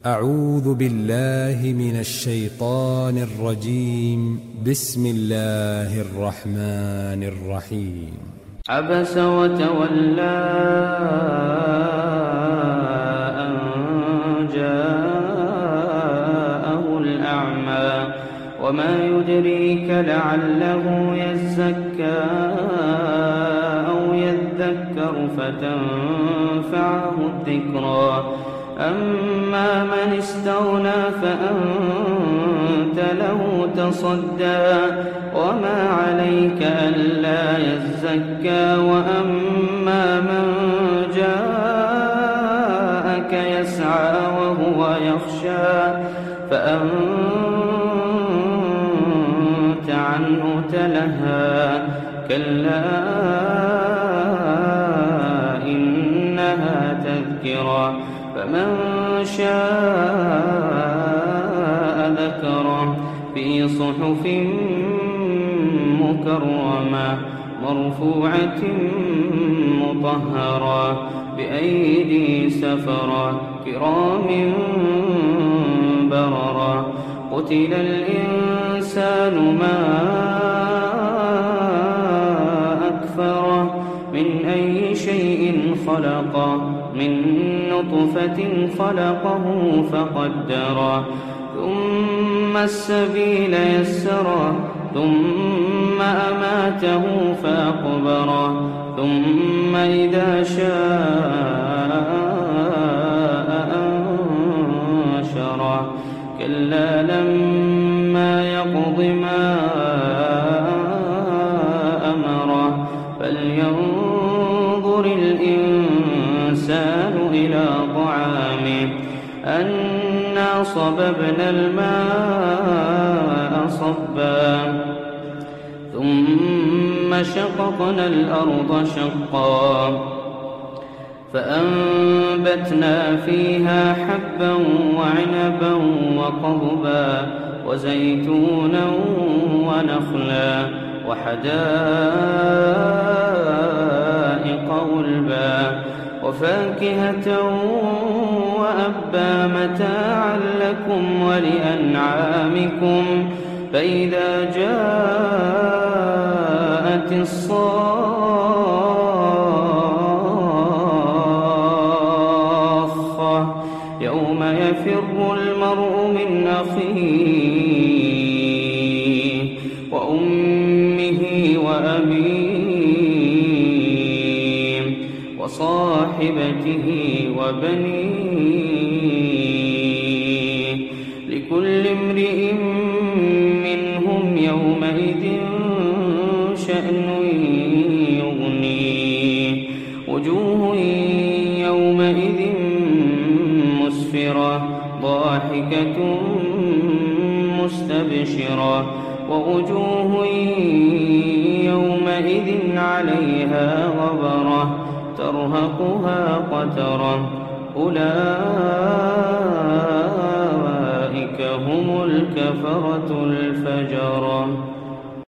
أعوذ بالله من الشيطان الرجيم. بسم الله الرحمن الرحيم. عبس وتولى أن جاءه الأعمى وما يدريك لعله يزكى أو يذكر فتنفعه الذكرى أما من استغنى فأنت له تصدى وما عليك ألا يزكى وأما من جاءك يسعى وهو يخشى فأنت عنه تلهى كلا إنها تذكرة فمن شاء ذكره في صحف مكرمة مرفوعة مطهرة بأيدي سفرة كرام بررة قتل الإنسان ما أكفره من أي شيء خلقه من نطفة خلقه فقدره ثم السبيل يسره ثم أماته فأقبره ثم إذا شاء أنشره كلا لما يقض ما أمره فلينظر الإنسان إلى طعامه أنا صببنا الماء صبا ثم شققنا الأرض شقا فأنبتنا فيها حبا وعنبا وقضبا وزيتونا ونخلا وحدائق غلبا وفاكهة وأبا متاعا لكم ولأنعامكم فإذا جاءت الصاخة يوم يفر المرء من أخيه وأمه وأبيه وصاحبته وبنيه لكل امرئ منهم يومئذ شأن يغنيه وجوه يومئذ مسفرة ضاحكة مستبشرة ووجوه يومئذ عليها غبرة ترهقها قترة أولئك هم الكفرة الفجرة.